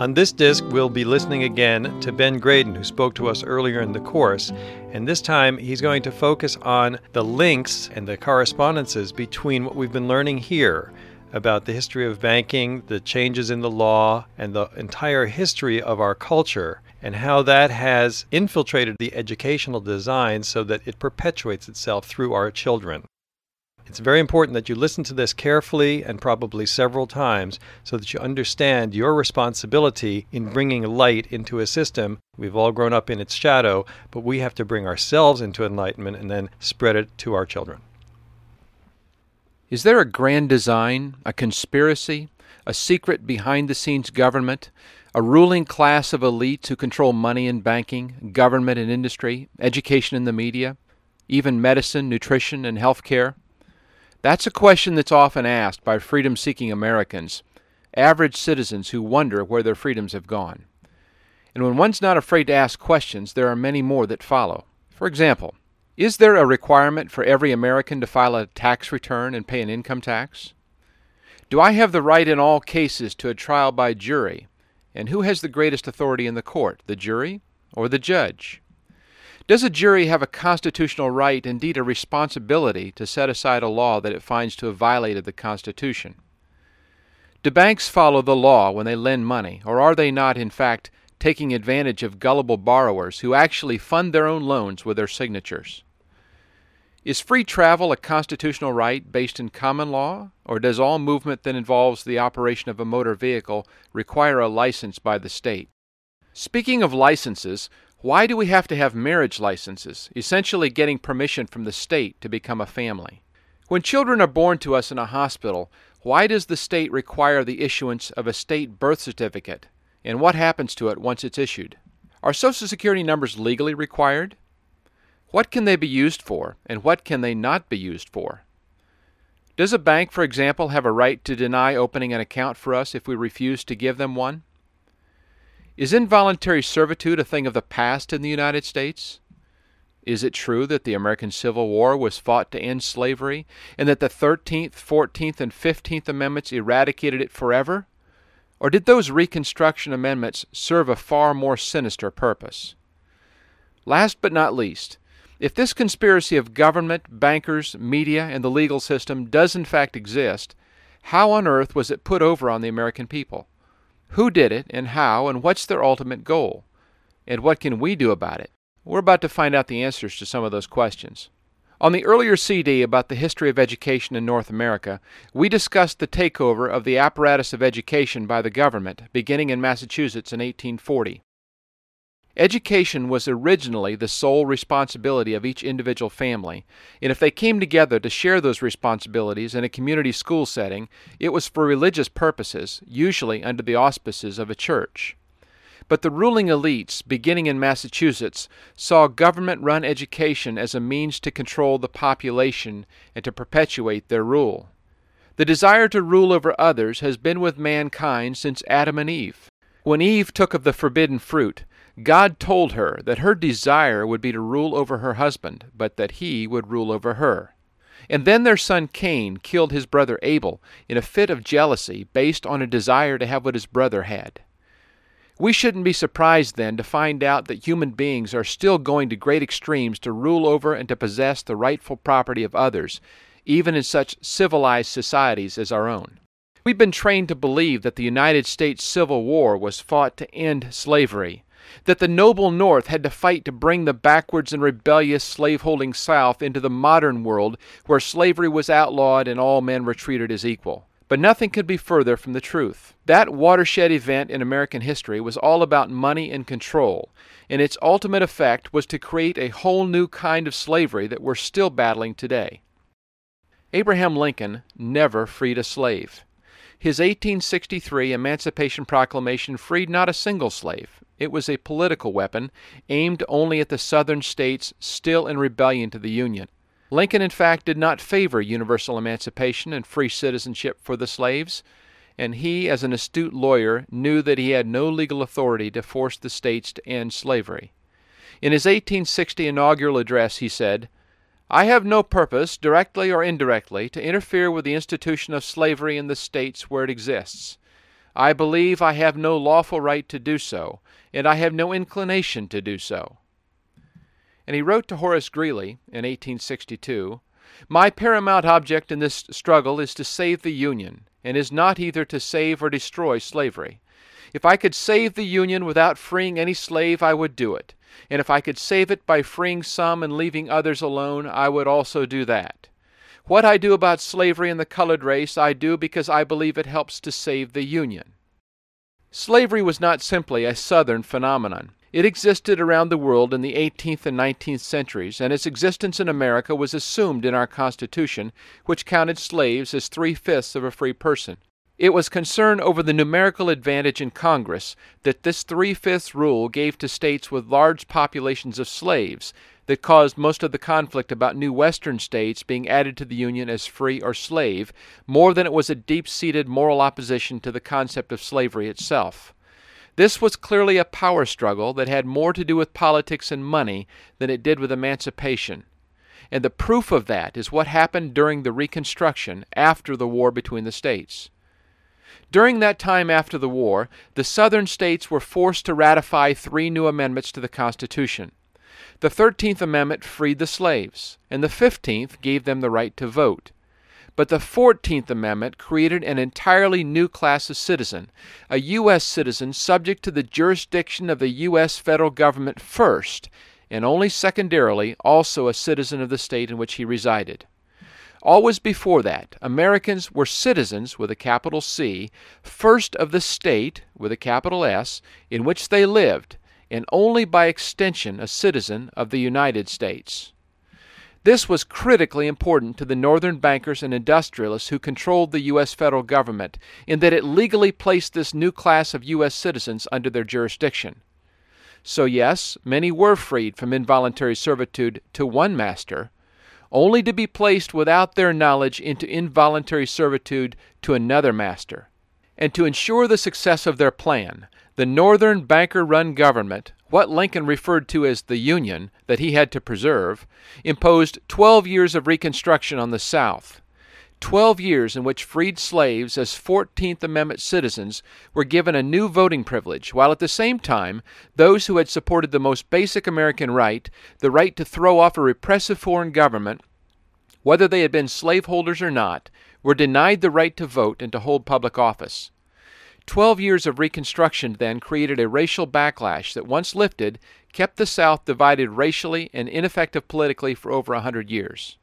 On this disc, we'll be listening again to Ben Graydon, who spoke to us earlier in the course, and this time he's going to focus on the links and the correspondences between what we've been learning here about the history of banking, the changes in the law, and the entire history of our culture, and how that has infiltrated the educational design so that it perpetuates itself through our children. It's very important that you listen to this carefully and probably several times so that you understand your responsibility in bringing light into a system. We've all grown up in its shadow, but we have to bring ourselves into enlightenment and then spread it to our children. Is there a grand design, a conspiracy, a secret behind-the-scenes government, a ruling class of elites who control money and banking, government and industry, education and the media, even medicine, nutrition, and health care? That's a question that's often asked by freedom-seeking Americans, average citizens who wonder where their freedoms have gone. And when one's not afraid to ask questions, there are many more that follow. For example, is there a requirement for every American to file a tax return and pay an income tax? Do I have the right in all cases to a trial by jury? And who has the greatest authority in the court, the jury or the judge? Does a jury have a constitutional right, indeed a responsibility, to set aside a law that it finds to have violated the Constitution? Do banks follow the law when they lend money, or are they not, in fact, taking advantage of gullible borrowers who actually fund their own loans with their signatures? Is free travel a constitutional right based in common law, or does all movement that involves the operation of a motor vehicle require a license by the state? Speaking of licenses, why do we have to have marriage licenses, essentially getting permission from the state to become a family? When children are born to us in a hospital, why does the state require the issuance of a state birth certificate, and what happens to it once it's issued? Are Social Security numbers legally required? What can they be used for, and what can they not be used for? Does a bank, for example, have a right to deny opening an account for us if we refuse to give them one? Is involuntary servitude a thing of the past in the United States? Is it true that the American Civil War was fought to end slavery, and that the 13th, 14th, and 15th Amendments eradicated it forever? Or did those Reconstruction Amendments serve a far more sinister purpose? Last but not least, if this conspiracy of government, bankers, media, and the legal system does in fact exist, how on earth was it put over on the American people? Who did it, and how, and what's their ultimate goal? And what can we do about it? We're about to find out the answers to some of those questions. On the earlier CD about the history of education in North America, we discussed the takeover of the apparatus of education by the government, beginning in Massachusetts in 1840. Education was originally the sole responsibility of each individual family, and if they came together to share those responsibilities in a community school setting, it was for religious purposes, usually under the auspices of a church. But the ruling elites, beginning in Massachusetts, saw government-run education as a means to control the population and to perpetuate their rule. The desire to rule over others has been with mankind since Adam and Eve. When Eve took of the forbidden fruit, God told her that her desire would be to rule over her husband, but that he would rule over her. And then their son Cain killed his brother Abel in a fit of jealousy based on a desire to have what his brother had. We shouldn't be surprised then to find out that human beings are still going to great extremes to rule over and to possess the rightful property of others, even in such civilized societies as our own. We've been trained to believe that the United States Civil War was fought to end slavery, that the noble North had to fight to bring the backwards and rebellious slaveholding South into the modern world where slavery was outlawed and all men were treated as equal. But nothing could be further from the truth. That watershed event in American history was all about money and control, and its ultimate effect was to create a whole new kind of slavery that we're still battling today. Abraham Lincoln never freed a slave. His 1863 Emancipation Proclamation freed not a single slave. It was a political weapon aimed only at the southern states still in rebellion to the Union. Lincoln, in fact, did not favor universal emancipation and free citizenship for the slaves, and he, as an astute lawyer, knew that he had no legal authority to force the states to end slavery. In his 1860 inaugural address, he said, "I have no purpose, directly or indirectly, to interfere with the institution of slavery in the states where it exists. I believe I have no lawful right to do so, and I have no inclination to do so. And he wrote to Horace Greeley in 1862, "My paramount object in this struggle is to save the Union, and is not either to save or destroy slavery. If I could save the Union without freeing any slave, I would do it. And if I could save it by freeing some and leaving others alone, I would also do that. What I do about slavery and the colored race, I do because I believe it helps to save the Union." Slavery was not simply a Southern phenomenon. It existed around the world in the 18th and 19th centuries, and its existence in America was assumed in our Constitution, which counted slaves as 3/5 of a free person. It was concern over the numerical advantage in Congress that this 3/5 rule gave to states with large populations of slaves that caused most of the conflict about new Western states being added to the Union as free or slave, more than it was a deep-seated moral opposition to the concept of slavery itself. This was clearly a power struggle that had more to do with politics and money than it did with emancipation. And the proof of that is what happened during the Reconstruction after the war between the states. During that time after the war, the Southern states were forced to ratify 3 new amendments to the Constitution. The 13th Amendment freed the slaves, and the 15th gave them the right to vote. But the 14th Amendment created an entirely new class of citizen, a U.S. citizen subject to the jurisdiction of the U.S. federal government first, and only secondarily also a citizen of the state in which he resided. Always before that, Americans were citizens, with a capital C, first of the state, with a capital S, in which they lived, and only by extension a citizen of the United States. This was critically important to the Northern bankers and industrialists who controlled the U.S. federal government, in that it legally placed this new class of U.S. citizens under their jurisdiction. So yes, many were freed from involuntary servitude to one master, only to be placed without their knowledge into involuntary servitude to another master. And to ensure the success of their plan, the Northern banker-run government, what Lincoln referred to as the Union that he had to preserve, imposed 12 years of Reconstruction on the South. 12 years in which freed slaves as 14th Amendment citizens were given a new voting privilege, while at the same time, those who had supported the most basic American right, the right to throw off a repressive foreign government, whether they had been slaveholders or not, were denied the right to vote and to hold public office. 12 years of Reconstruction then created a racial backlash that, once lifted, kept the South divided racially and ineffective politically for over 100 years.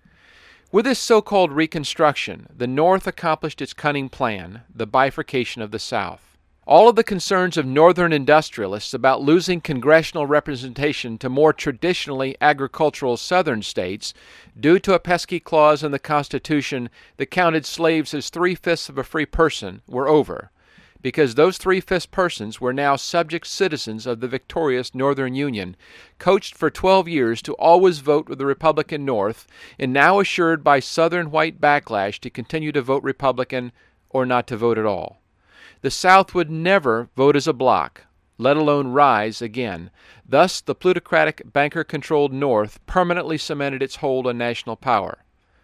With this so-called Reconstruction, the North accomplished its cunning plan, the bifurcation of the South. All of the concerns of Northern industrialists about losing congressional representation to more traditionally agricultural Southern states, due to a pesky clause in the Constitution that counted slaves as 3/5 of a free person, were over, because those 3/5 persons were now subject citizens of the victorious Northern Union, coached for 12 years to always vote with the Republican North, and now assured by Southern white backlash to continue to vote Republican or not to vote at all. The South would never vote as a bloc, let alone rise again. Thus, the plutocratic, banker-controlled North permanently cemented its hold on national power.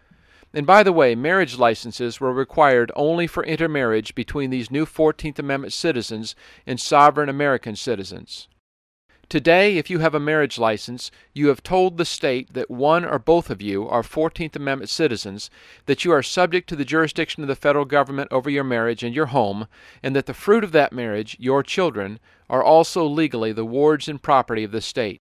And by the way, marriage licenses were required only for intermarriage between these new 14th Amendment citizens and sovereign American citizens. Today, if you have a marriage license, you have told the state that one or both of you are 14th Amendment citizens, that you are subject to the jurisdiction of the federal government over your marriage and your home, and that the fruit of that marriage, your children, are also legally the wards and property of the state.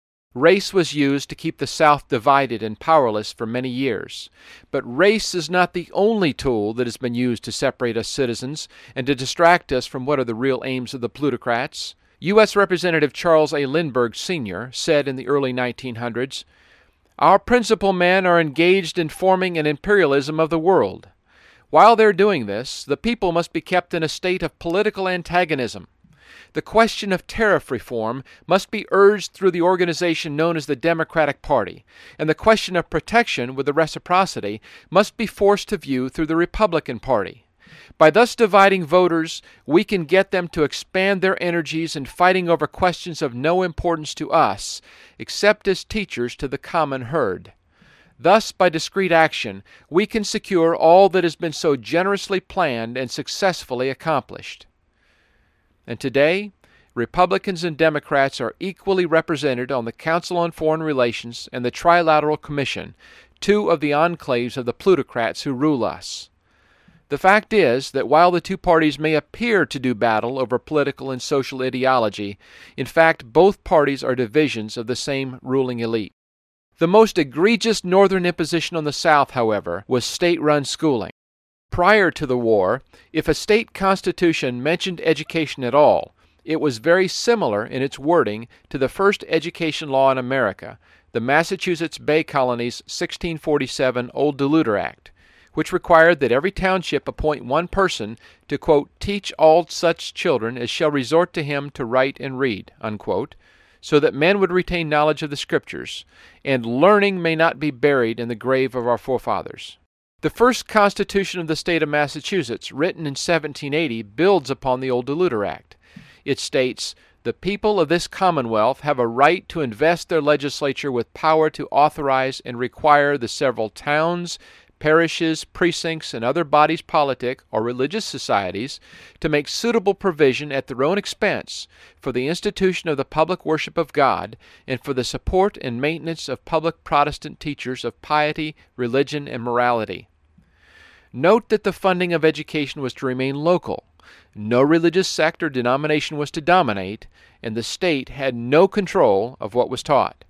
Race was used to keep the South divided and powerless for many years. But race is not the only tool that has been used to separate us citizens and to distract us from what are the real aims of the plutocrats. U.S. Representative Charles A. Lindbergh, Sr. said in the early 1900s, "Our principal men are engaged in forming an imperialism of the world. While they're doing this, the people must be kept in a state of political antagonism. The question of tariff reform must be urged through the organization known as the Democratic Party, and the question of protection with the reciprocity must be forced to view through the Republican Party. By thus dividing voters, we can get them to expand their energies in fighting over questions of no importance to us, except as teachers to the common herd. Thus, by discrete action, we can secure all that has been so generously planned and successfully accomplished. And today, Republicans and Democrats are equally represented on the Council on Foreign Relations and the Trilateral Commission, two of the enclaves of the plutocrats who rule us. The fact is that while the two parties may appear to do battle over political and social ideology, in fact both parties are divisions of the same ruling elite. The most egregious Northern imposition on the South, however, was state-run schooling. Prior to the war, if a state constitution mentioned education at all, it was very similar in its wording to the first education law in America, the Massachusetts Bay Colony's 1647 Old Deluder Act, which required that every township appoint one person to, quote, teach all such children as shall resort to him to write and read, unquote, so that men would retain knowledge of the Scriptures, and learning may not be buried in the grave of our forefathers. The first Constitution of the state of Massachusetts, written in 1780, builds upon the Old Deluder Act. It states, "The people of this Commonwealth have a right to invest their legislature with power to authorize and require the several towns, parishes, precincts, and other bodies politic or religious societies to make suitable provision at their own expense for the institution of the public worship of God and for the support and maintenance of public Protestant teachers of piety, religion, and morality." Note that the funding of education was to remain local. No religious sect or denomination was to dominate, and the state had no control of what was taught.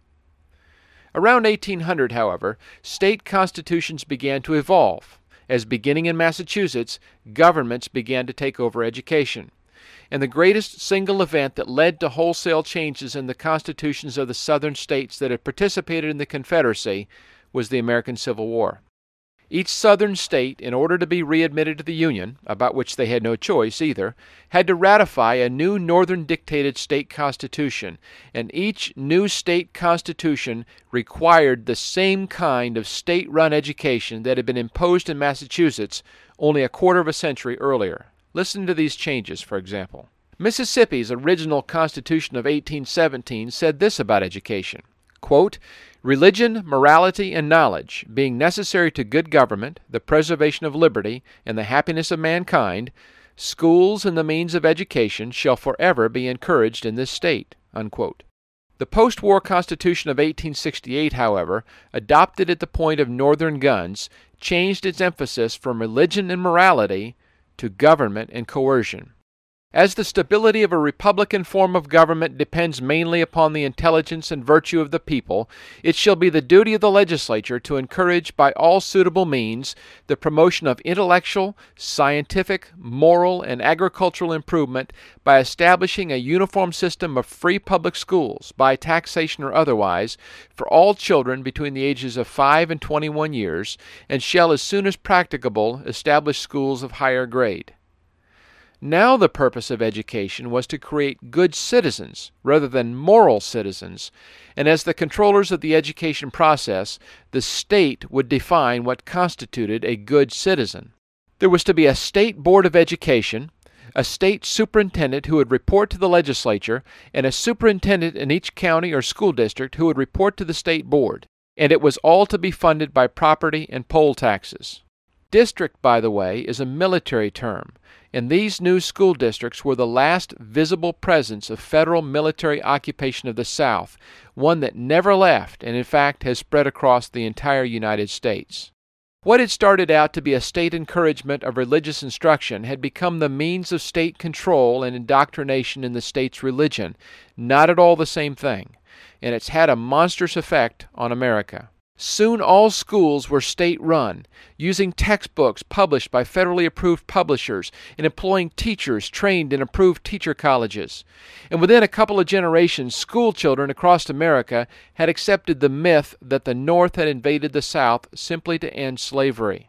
Around 1800, however, state constitutions began to evolve, as beginning in Massachusetts, governments began to take over education. And the greatest single event that led to wholesale changes in the constitutions of the southern states that had participated in the Confederacy was the American Civil War. Each southern state, in order to be readmitted to the Union, about which they had no choice either, had to ratify a new northern-dictated state constitution, and each new state constitution required the same kind of state-run education that had been imposed in Massachusetts only a quarter of a century earlier. Listen to these changes, for example. Mississippi's original Constitution of 1817 said this about education, quote, "Religion, morality, and knowledge, being necessary to good government, the preservation of liberty, and the happiness of mankind, schools and the means of education shall forever be encouraged in this state." Unquote. The post-war Constitution of 1868, however, adopted at the point of Northern guns, changed its emphasis from religion and morality to government and coercion. As the stability of a republican form of government depends mainly upon the intelligence and virtue of the people, it shall be the duty of the legislature to encourage by all suitable means the promotion of intellectual, scientific, moral, and agricultural improvement by establishing a uniform system of free public schools, by taxation or otherwise, for all children between the ages of 5 and 21 years, and shall as soon as practicable establish schools of higher grade. Now the purpose of education was to create good citizens rather than moral citizens, and as the controllers of the education process, the state would define what constituted a good citizen. There was to be a state board of education, a state superintendent who would report to the legislature, and a superintendent in each county or school district who would report to the state board, and it was all to be funded by property and poll taxes. District, by the way, is a military term, and these new school districts were the last visible presence of federal military occupation of the South, one that never left and in fact has spread across the entire United States. What had started out to be a state encouragement of religious instruction had become the means of state control and indoctrination in the state's religion, not at all the same thing, and it's had a monstrous effect on America. Soon all schools were state-run, using textbooks published by federally approved publishers and employing teachers trained in approved teacher colleges. And within a couple of generations, school children across America had accepted the myth that the North had invaded the South simply to end slavery.